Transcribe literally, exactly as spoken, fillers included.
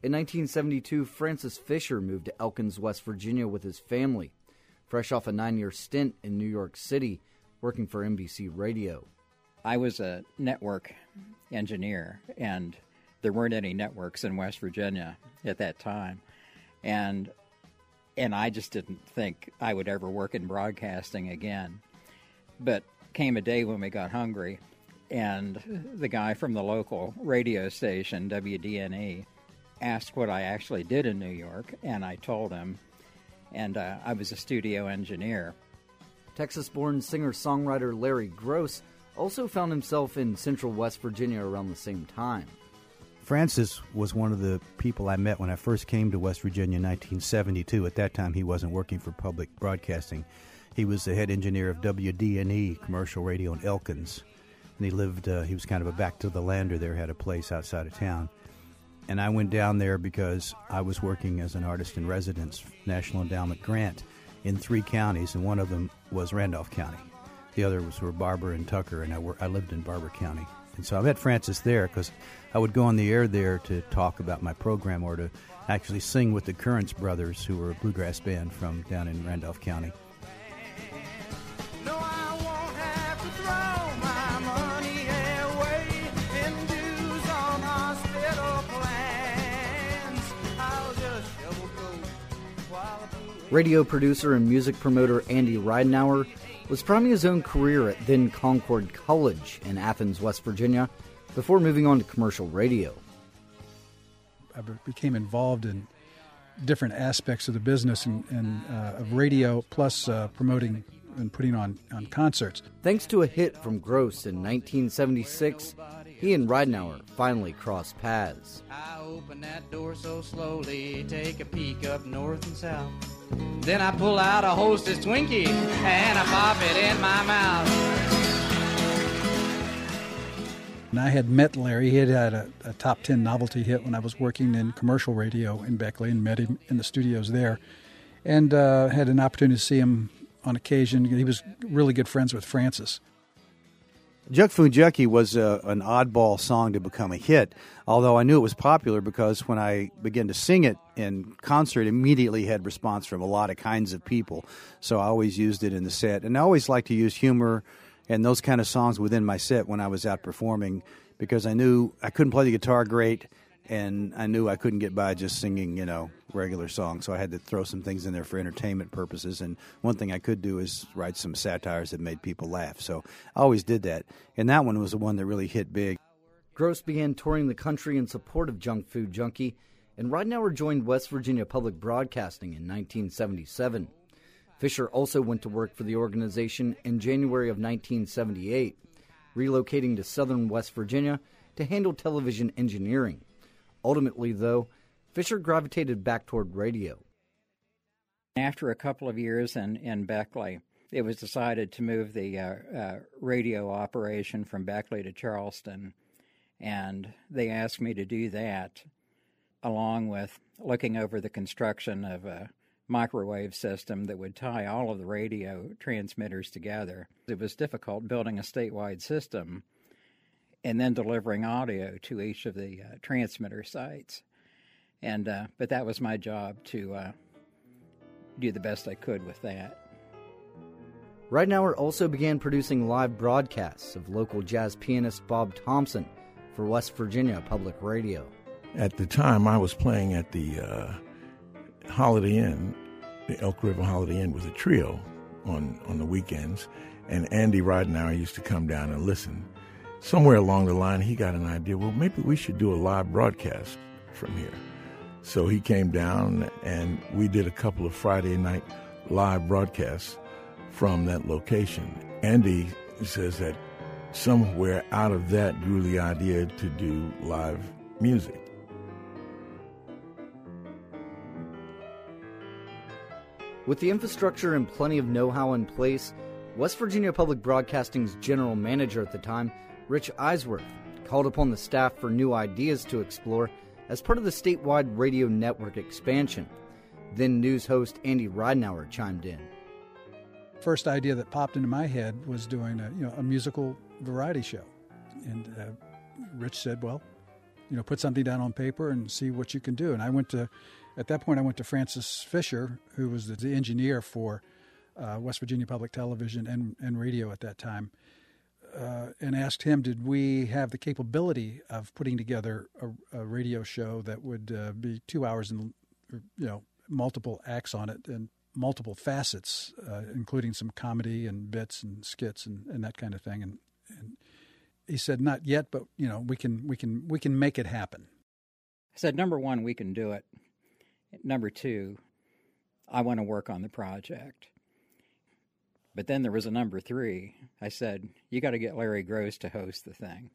In nineteen seventy-two, Francis Fisher moved to Elkins, West Virginia with his family, fresh off a nine-year stint in New York City working for N B C Radio. I was a network engineer, and there weren't any networks in West Virginia at that time. And and I just didn't think I would ever work in broadcasting again. But came a day when we got hungry, and the guy from the local radio station, W D N E, asked what I actually did in New York, and I told him, and uh, I was a studio engineer. Texas-born singer-songwriter Larry Gross also found himself in central West Virginia around the same time. Francis was one of the people I met when I first came to West Virginia in nineteen seventy-two. At that time, he wasn't working for public broadcasting. He was the head engineer of W D N E, commercial radio in Elkins. And he lived, uh, he was kind of a back-to-the-lander there, had a place outside of town. And I went down there because I was working as an artist-in-residence National Endowment grant in three counties, and one of them was Randolph County. The other was were Barber and Tucker, and I, wor- I lived in Barber County. And so I met Francis there because I would go on the air there to talk about my program or to actually sing with the Currents Brothers, who were a bluegrass band from down in Randolph County. No, I won't have to throw my money away in dues on hospital plans. I'll just shovel coal while I blew. Radio producer and music promoter Andy Ridenour was priming his own career at then Concord College in Athens, West Virginia, before moving on to commercial radio. I became involved in different aspects of the business and, and uh, of radio, plus uh, promoting and putting on, on concerts. Thanks to a hit from Gross in nineteen seventy-six, he and Ridenour finally crossed paths. I open that door so slowly, take a peek up north and south. Then I pull out a Hostess Twinkie and I pop it in my mouth. And I had met Larry. He had had a, a top ten novelty hit when I was working in commercial radio in Beckley, and met him in the studios there. And uh, had an opportunity to see him on occasion. He was really good friends with Francis. Juck Foon Jucky was uh, an oddball song to become a hit, although I knew it was popular because when I began to sing it in concert, it immediately had response from a lot of kinds of people. So I always used it in the set. And I always like to use humor and those kind of songs within my set when I was out performing, because I knew I couldn't play the guitar great, and I knew I couldn't get by just singing, you know, regular songs. So I had to throw some things in there for entertainment purposes. And one thing I could do is write some satires that made people laugh. So I always did that. And that one was the one that really hit big. Gross began touring the country in support of Junk Food Junkie, and Ridenour joined West Virginia Public Broadcasting in nineteen seventy-seven. Fisher also went to work for the organization in January of nineteen seventy-eight, relocating to southern West Virginia to handle television engineering. Ultimately, though, Fisher gravitated back toward radio. After a couple of years in, in Beckley, it was decided to move the uh, uh, radio operation from Beckley to Charleston, and they asked me to do that, along with looking over the construction of a microwave system that would tie all of the radio transmitters together. It was difficult building a statewide system and then delivering audio to each of the uh, transmitter sites. And uh, but that was my job to uh, do the best I could with that. Ridenour also began producing live broadcasts of local jazz pianist Bob Thompson for West Virginia Public Radio. At the time, I was playing at the uh, Holiday Inn. The Elk River Holiday Inn was a trio on, on the weekends, and Andy Ridenour used to come down and listen. Somewhere along the line, he got an idea, well, maybe we should do a live broadcast from here. So he came down, and we did a couple of Friday night live broadcasts from that location. Andy says that somewhere out of that grew the idea to do live music. With the infrastructure and plenty of know-how in place, West Virginia Public Broadcasting's general manager at the time, Rich Eisworth, called upon the staff for new ideas to explore as part of the statewide radio network expansion. Then news host Andy Ridenour chimed in. First idea that popped into my head was doing a, you know, a musical variety show. And uh, Rich said, well, you know, put something down on paper and see what you can do. And I went to, at that point, I went to Francis Fisher, who was the, the engineer for uh, West Virginia Public Television and, and radio at that time, uh, and asked him, did we have the capability of putting together a, a radio show that would uh, be two hours and, you know, multiple acts on it and multiple facets, uh, including some comedy and bits and skits and, and that kind of thing. And, and he said, not yet, but, you know, we can we can we can make it happen. I said, number one, we can do it. Number two, I want to work on the project. But then there was a number three. I said, you got to get Larry Gross to host the thing.